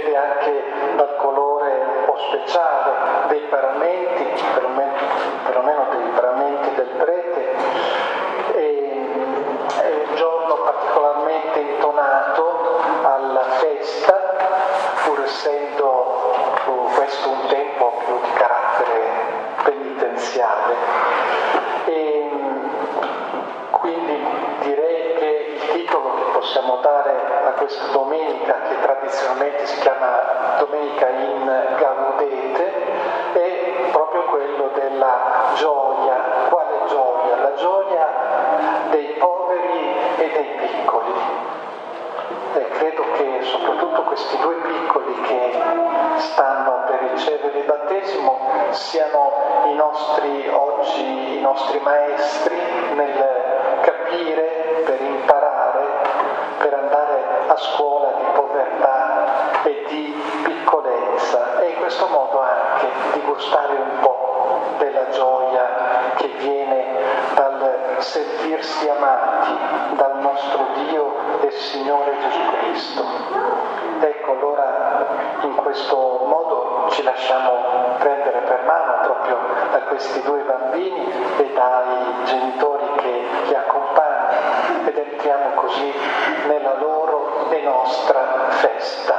sentite anche dal colore un po' speciale dei paramenti, perlomeno dei paramenti del prete. È un giorno particolarmente intonato alla festa, pur essendo questo un tempo più di carattere penitenziale. E quindi direi che il titolo che possiamo dare a questa domenica, che tradizionalmente si chiama Domenica in Gaudete, è proprio quello della gioia. Quale gioia? La gioia dei poveri e dei piccoli. Credo che soprattutto questi due piccoli che stanno per ricevere il battesimo siano oggi i nostri maestri nel capire, per imparare, per andare a scuola di povertà e di piccolezza, e in questo modo anche di gustare un po' della gioia che viene dal sentirsi amati dal nostro Dio e Signore Gesù Cristo. Ecco, allora in questo modo ci lasciamo prendere per mano proprio da questi due bambini e dai genitori che li accompagnano, ed entriamo così nella loro e nostra festa.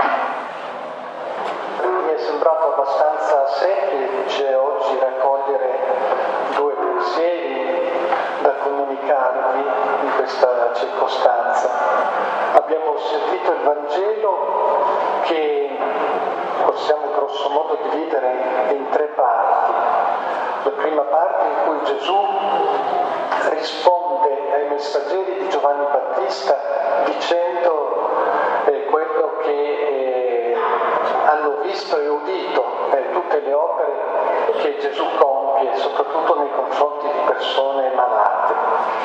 Mi è sembrato abbastanza semplice oggi raccogliere due pensieri da comunicarvi in questa circostanza. Abbiamo sentito il Vangelo che possiamo grosso modo dividere in tre parti. La prima parte in cui Gesù risponde ai messaggeri di Giovanni Battista dicendo quello che hanno visto e udito, tutte le opere che Gesù compie, soprattutto nei confronti di persone malate.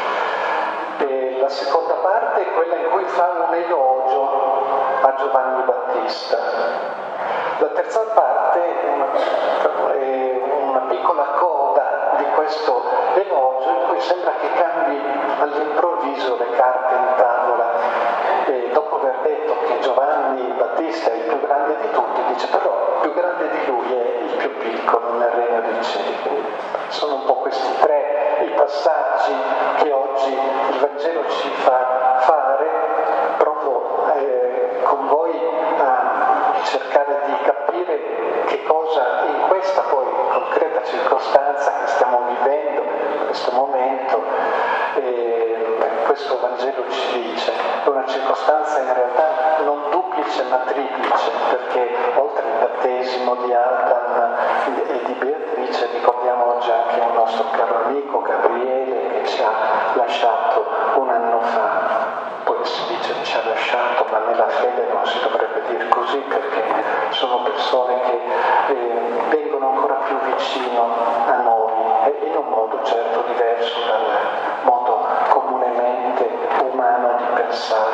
La seconda parte è quella in cui fa un elogio a Giovanni Battista. La terza parte è una piccola coda di questo elogio in cui sembra che cambi all'improvviso le carte in tavola. E dopo aver detto che Giovanni Battista è il più grande di tutti, dice però il più grande di lui è il più piccolo nel regno dei cieli. Sono un po' questi tre i passaggi che oggi il Vangelo ci fa fare. Provo con voi a cercare di capire che cosa in questa poi concreta circostanza che stiamo vivendo, in questo momento, questo Vangelo ci dice. È una circostanza in realtà non duplice ma triplice, perché oltre al battesimo di Adam e di Beatrice ricordiamo oggi anche un nostro caro amico Gabriele che ci ha lasciato un anno fa. Poi si dice ci ha lasciato, ma nella fede non si dovrebbe dire così, perché sono persone che vengono ancora più vicino a noi e in un modo certo diverso dal modo comunemente umano di pensare.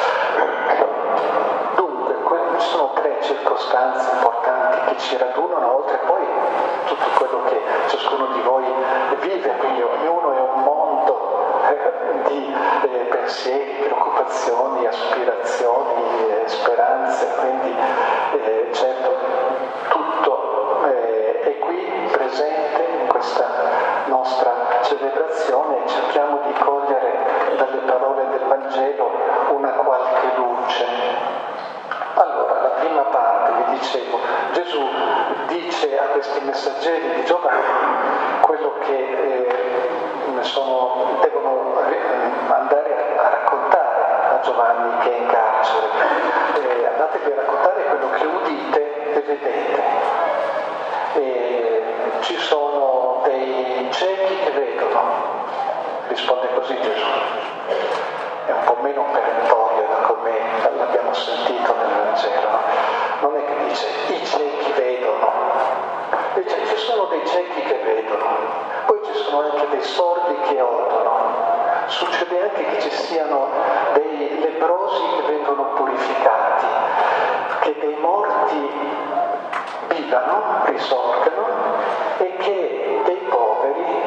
Dunque, ci sono tre circostanze importanti che ci radunano, oltre poi tutto quello che ciascuno di voi vive, quindi ognuno è un mondo di pensieri, preoccupazioni, aspirazioni, speranze, quindi certo tutto è qui presente in questa nostra celebrazione e cerchiamo di cogliere dalle parole del Vangelo una qualche luce. Allora, la prima parte, vi dicevo, Gesù dice a questi messaggeri di Giovanni quello che devono andare a raccontare a Giovanni che è in carcere. Andatevi a raccontare quello che udite e vedete. Ci sono dei ciechi che vedono, risponde così Gesù. È un po' meno perentorio da come l'abbiamo sentito nel Vangelo. Non è che dice i ciechi vedono, dice ci sono dei ciechi che vedono, poi ci sono anche dei sordi che odono. Succede anche che ci siano dei leprosi che vengono purificati, che dei morti vivano, risorgano e che dei poveri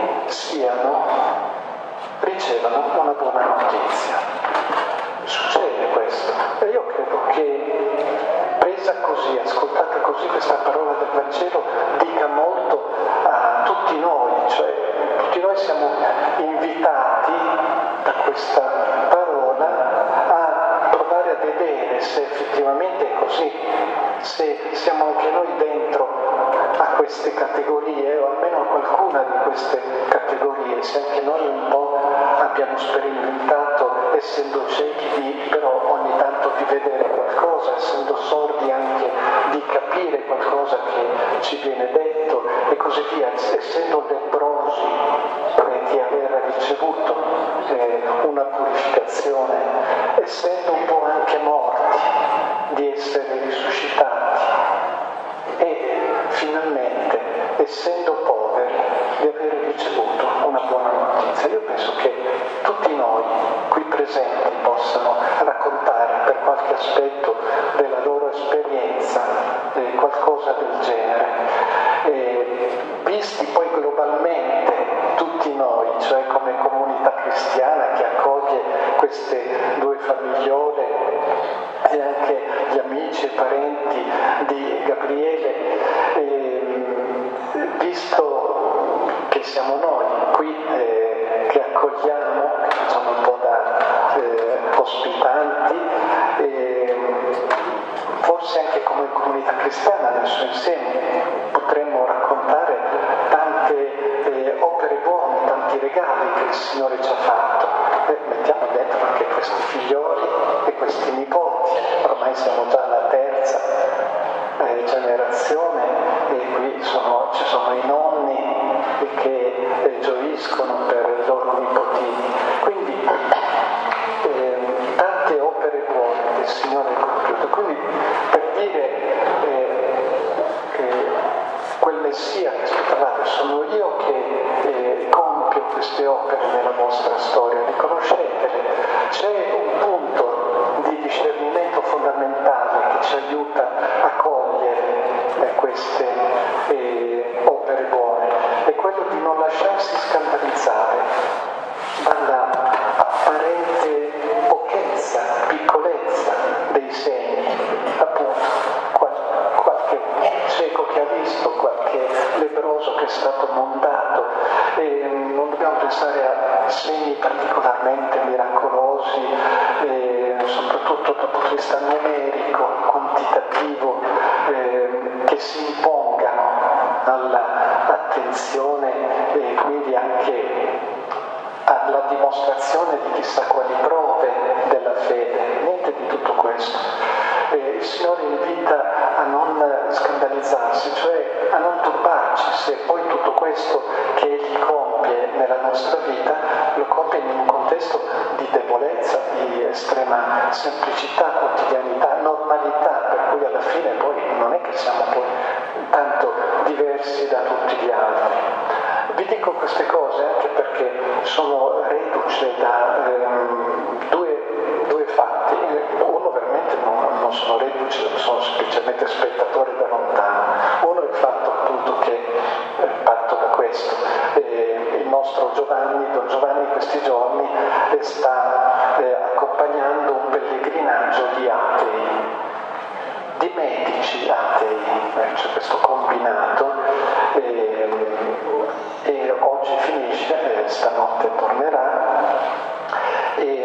ricevano una buona notizia. Succede questo e io credo che presa così, ascoltata così, questa parola del Vangelo dica molto a tutti noi, cioè tutti noi siamo invitati da questa parola a provare a vedere se effettivamente è così, se siamo anche noi dentro a queste categorie o almeno a qualcuna di queste categorie, se anche noi un po' abbiamo sperimentato, essendo ciechi però ogni tanto di vedere qualcosa, essendo sordi anche di capire qualcosa che ci viene detto e così via, essendo lebbrosi di aver ricevuto una purificazione, essendo un po' anche morti di essere risuscitati e finalmente essendo poveri di aver ricevuto una buona notizia. Io penso che tutti noi qui presenti possano raccontare per qualche aspetto della loro esperienza qualcosa del genere. Visti poi globalmente tutti noi, cioè come comunità cristiana che accoglie queste due famigliole e anche gli amici e parenti di Gabriele, visto che siamo noi qui che accogliamo, che facciamo un po' da ospitanti, forse anche come comunità cristiana nel suo insieme potremmo raccontare tante opere buone, tanti regali che il Signore ci ha fatto. Mettiamo dentro anche questi figlioli e questi nipoti, ormai siamo già alla terza generazione e qui ci sono i nonni che gioiscono per i loro nipotini. Quindi tante opere buone che il Signore ha compiuto. Quindi per dire quel Messia che aspettavate sono io che compio queste opere nella vostra storia, riconoscetele. C'è un punto di discernimento fondamentale che ci aiuta a cogliere queste opere buone, è quello di non lasciarsi scandalizzare dalla apparente pochezza, piccolezza dei segni, appunto qualche cieco che ha visto, qualche lebbroso che è stato mondato, non dobbiamo pensare a segni particolarmente miracolosi, soprattutto dal punto di vista numerico, quantitativo, che si impongano all'attenzione e quindi anche alla dimostrazione di chissà quali prove della fede. Niente di tutto questo. Il Signore invita a non scandalizzarsi, cioè a non turbarci se poi tutto questo che Egli compie nella nostra vita lo compie in un contesto di debolezza, di estrema semplicità, quotidianità, normalità, per cui alla fine poi non è che siamo poi tanto diversi da tutti gli altri. Vi dico queste cose anche perché sono reduce da due fatti. Uno veramente non sono reduce, sono semplicemente spettatore da lontano. Uno è il fatto appunto che parto da questo. Il nostro Giovanni, Don Giovanni in questi giorni sta accompagnando un pellegrinaggio di atei, di medici atei, c'è questo combinato e oggi finisce, stanotte tornerà e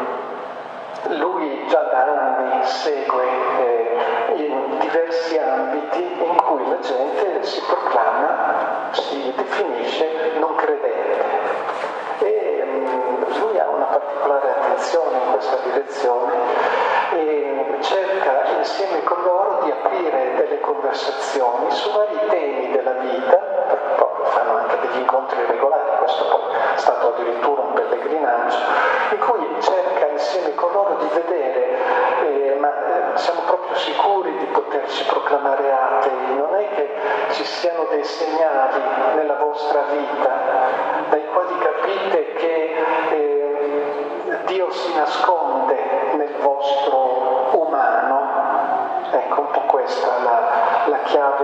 lui già da anni segue in diversi ambiti in cui la gente si proclama, si definisce non credente e lui ha una particolare attenzione in questa direzione e cerca insieme con loro di aprire delle conversazioni su vari temi della vita, proprio fanno anche degli incontri regolari, questo poi è stato addirittura un pellegrinaggio, in cui cerca insieme con loro di vedere ma siamo proprio sicuri di poterci proclamare atei, non è che ci siano dei segnali nella vostra vita dai quali capite che Dio si nasconde nel vostro umano. Ecco, un po' questa la chiave,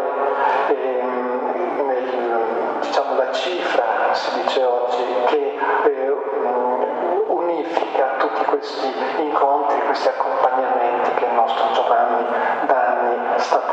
diciamo la cifra, si dice oggi, che unifica tutti questi incontri, questi accompagnamenti che il nostro Giovanni da anni sta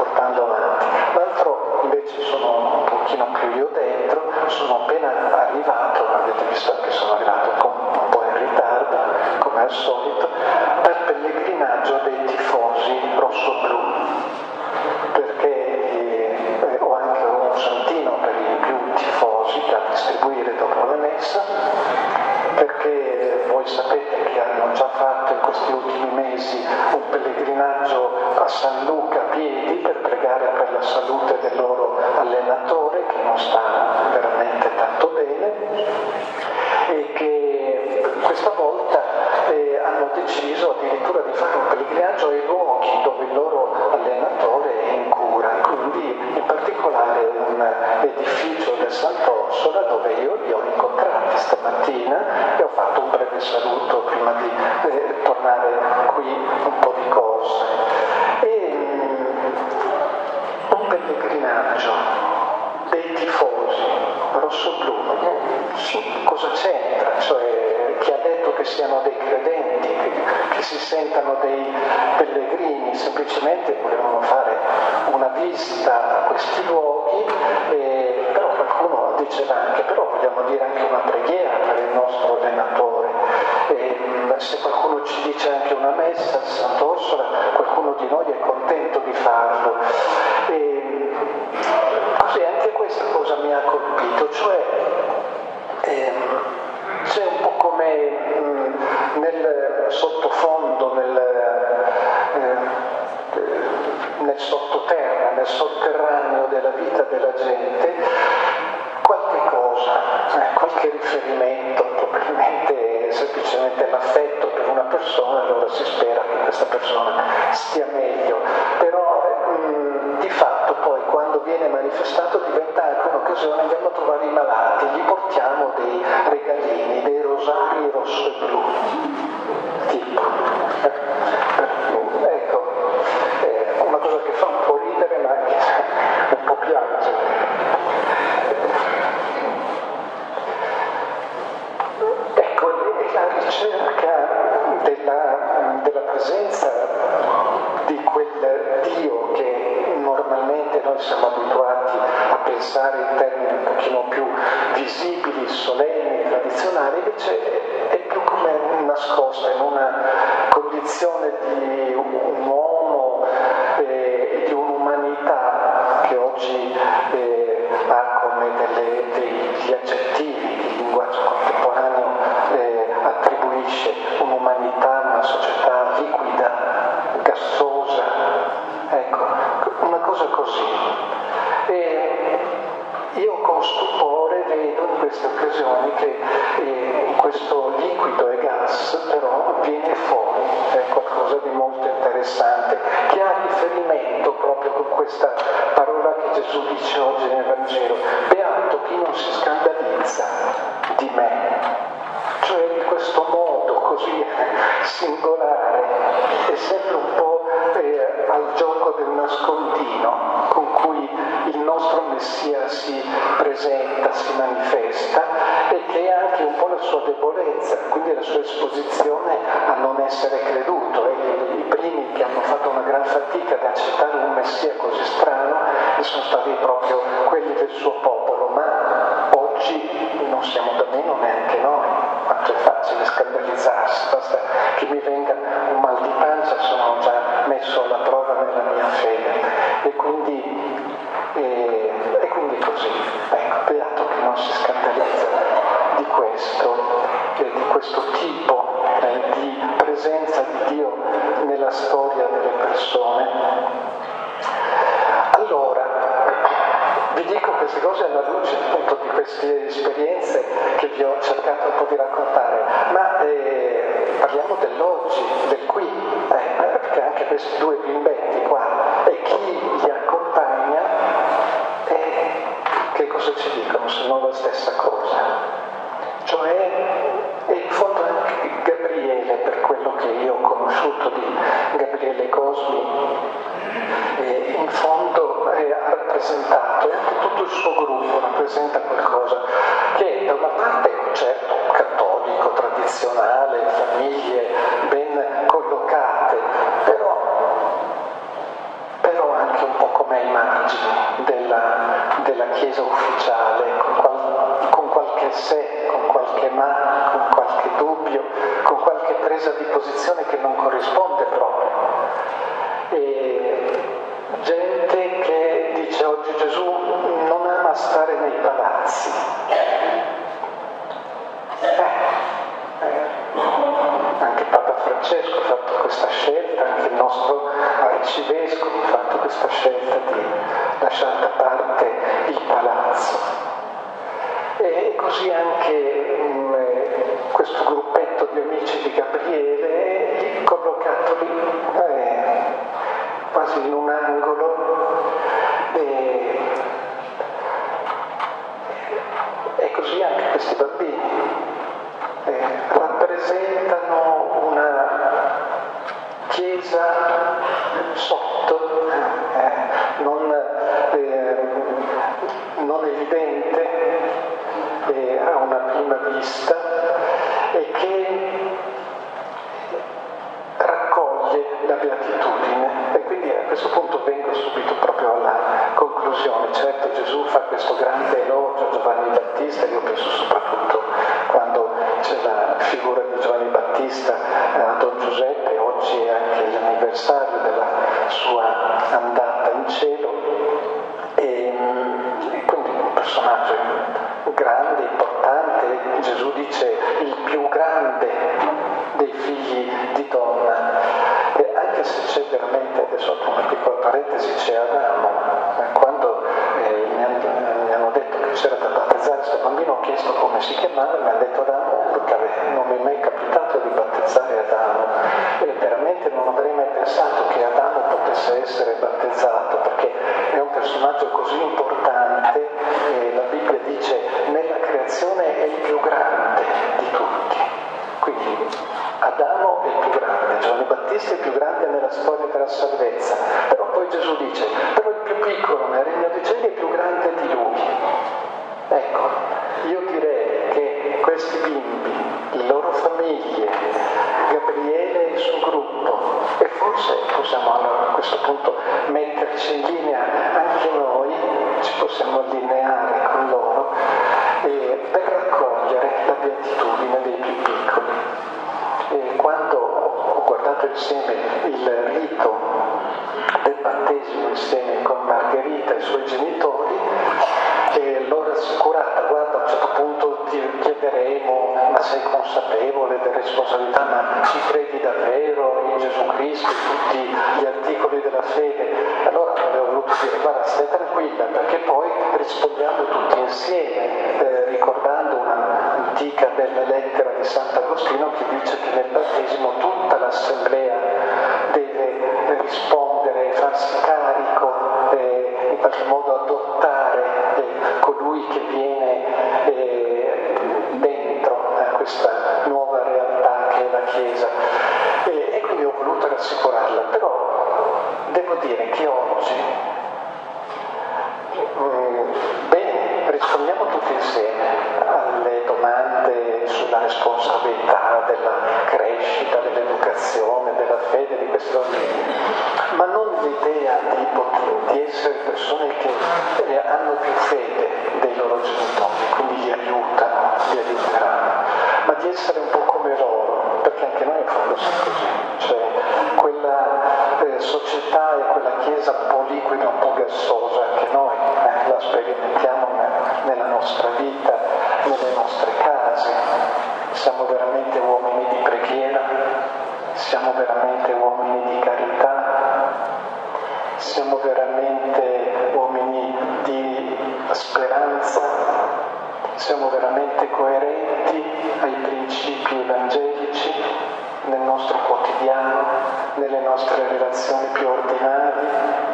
pellegrinaggio a San Luca a piedi per pregare per la salute del loro allenatore, che non sta veramente tanto bene, e che questa volta hanno deciso addirittura di fare un pellegrinaggio ai luoghi dove il loro allenatore è in cura, quindi in particolare un edificio del Sant'Orsola dove io li ho incontrati stamattina e ho fatto un breve saluto prima di tornare qui un po' di cose. Un pellegrinaggio dei tifosi rosso-blu, cosa c'entra? Cioè, chi ha detto che siano dei credenti, che si sentano dei pellegrini, semplicemente volevano fare una visita a questi luoghi, però qualcuno diceva anche, però vogliamo dire anche una preghiera per il nostro allenatore. Se qualcuno ci dice anche una messa a Sant'Orsola, qualcuno di noi è contento di farlo. Così anche questa cosa mi ha colpito, cioè c'è un po' come nel sottofondo, nel sottoterra, nel sotterraneo della vita della gente, qualche cosa, qualche riferimento, probabilmente semplicemente l'affetto per una persona, allora si spera che questa persona stia meglio, però di fatto poi quando viene manifestato diventa anche un'occasione, andiamo a trovare i malati, gli portiamo dei regalini, dei rosari rosso e blu, tipo. Ecco, una cosa che fa un po' ridere ma anche un po' piangere. Ecco, la ricerca della presenza di quel Dio che normalmente noi siamo abituati a pensare in termini un pochino più visibili, solenni, tradizionali, invece è più come nascosta in una condizione di un uomo e di un'umanità che oggi ha come degli aggettivi, il linguaggio contemporaneo attribuisce un'umanità, una società liquida, gassosa, ecco, una cosa così. E io con stupore vedo in queste occasioni che in questo liquido e gas però viene fuori qualcosa di molto interessante, che ha riferimento proprio con questa parola che Gesù dice oggi nel Vangelo: beato chi non si scandalizza di me. Cioè di questo modo così singolare è sempre un po' al gioco del nascondino con cui il nostro Messia si presenta, si manifesta, e che è anche un po' la sua debolezza, quindi la sua esposizione a non essere creduto. E i primi che hanno fatto una gran fatica ad accettare un Messia così strano sono stati proprio quelli del suo popolo, ma oggi non siamo da meno neanche noi. Quanto è facile scandalizzarsi, basta che mi venga un mal di pancia, sono già messo alla prova nella mia fede. E quindi così, ecco, beato che non si scandalizza di questo tipo di presenza di Dio nella storia delle persone. Allora, vi dico queste cose alla luce appunto di queste esperienze che vi ho cercato un po' di raccontare, ma parliamo dell'oggi, del qui, perché anche questi due bimbetti qua e chi li accompagna, che cosa ci dicono se non la stessa cosa? Cioè, in fondo anche Gabriele, per quello che io ho conosciuto di Gabriele Cosmi, in fondo ha rappresentato, e anche tutto il suo gruppo rappresenta qualcosa che da una parte, certo, cattolico, tradizionale, famiglie ben collocate, però anche un po' come ai margini della Chiesa ufficiale, con qualche se, con qualche ma, con qualche dubbio, con qualche presa di posizione che non corrisponde proprio. E gente che dice oggi Gesù non ama stare nei palazzi. Anche Papa Francesco ha fatto questa scelta, anche il nostro così anche questo gruppetto di amici di Gabriele, collocato lì quasi in un angolo, e così anche questi bambini rappresentano una chiesa sotto, non evidente a una prima vista, e che raccoglie la beatitudine. E quindi a questo punto vengo subito proprio alla conclusione. Certo, Gesù fa questo grande elogio a Giovanni Battista, io penso soprattutto quando c'è la figura di Giovanni Battista a Don Giuseppe, oggi è anche l'anniversario della sua andata in cielo, e quindi un personaggio grande, importante. Gesù dice il più grande dei figli di donna, e anche se c'è veramente, adesso una piccola parentesi, c'è Adamo. Quando mi hanno detto che c'era da battezzare questo bambino, ho chiesto come si chiamava, mi ha detto Adamo, perché non mi è mai capitato di battezzare Adamo, e veramente non avrei mai pensato che Adamo potesse essere battezzato, perché è un personaggio così importante, e la Bibbia dice nella creazione è il più grande di tutti. Quindi Adamo è il più grande, Giovanni Battista è il più grande nella storia della salvezza, però poi Gesù dice, però il più piccolo nel regno dei cieli è più grande di lui. Ecco, io direi che questi bimbi, le loro famiglie, Gabriele e il suo gruppo, e forse possiamo allora a questo punto metterci in linea anche noi, ci possiamo allineare con loro, per raccogliere la beatitudine dei più piccoli. E quando ho guardato insieme il rito del battesimo insieme con Margherita e i suoi genitori, l'ho rassicurata, guarda, a un certo punto ti chiederemo, ma sei consapevole delle responsabilità, ma ci credi davvero in Gesù Cristo, in tutti gli articoli della fede? Allora le ho voluto dire, guarda, stai tranquilla, perché poi rispondiamo tutti insieme, ricordando un'antica bella lettera di Sant'Agostino che dice che nel battesimo tutta l'assemblea deve rispondere, farsi carico, in qualche modo adottare colui che viene dentro a questa nuova realtà che è la Chiesa, e quindi ho voluto rassicurarla. Però devo dire che oggi bene, rispondiamo tutti insieme alle domande sulla responsabilità della crescita, dell'educazione, della fede di questi bambini, ma non l'idea di essere persone che hanno più fede dei loro genitori, quindi li aiutano, li aiuteranno, ma di essere un po' come loro, perché anche noi in fondo siamo così, cioè quella società e quella chiesa un po' liquida, un po' gassosa, anche noi la sperimentiamo nella nostra vita, nelle nostre case. Siamo veramente uomini di preghiera, siamo veramente uomini di carità, siamo veramente uomini di speranza, siamo veramente coerenti ai principi evangelici nel nostro quotidiano, nelle nostre relazioni più ordinarie.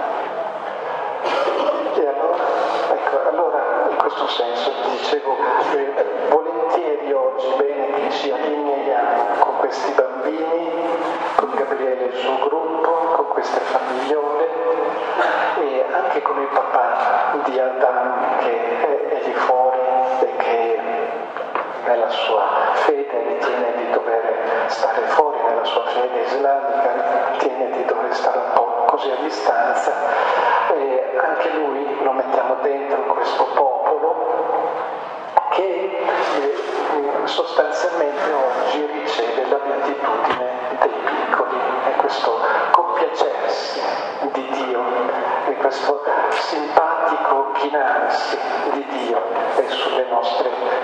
E allora in questo senso dicevo, volentieri oggi bene che ci allineiamo con questi bambini, con Gabriele e il suo gruppo, con queste famigliole, e anche con il papà di Adam che è lì fuori e che nella sua fede ritiene di dover stare fuori, nella sua fede islamica ritiene di dover stare un po' così a distanza, e anche lui lo mettiamo dentro in questo popolo che sostanzialmente oggi riceve la beatitudine dei piccoli, e questo compiacersi di Dio, e questo simpatico chinarsi di Dio sulle nostre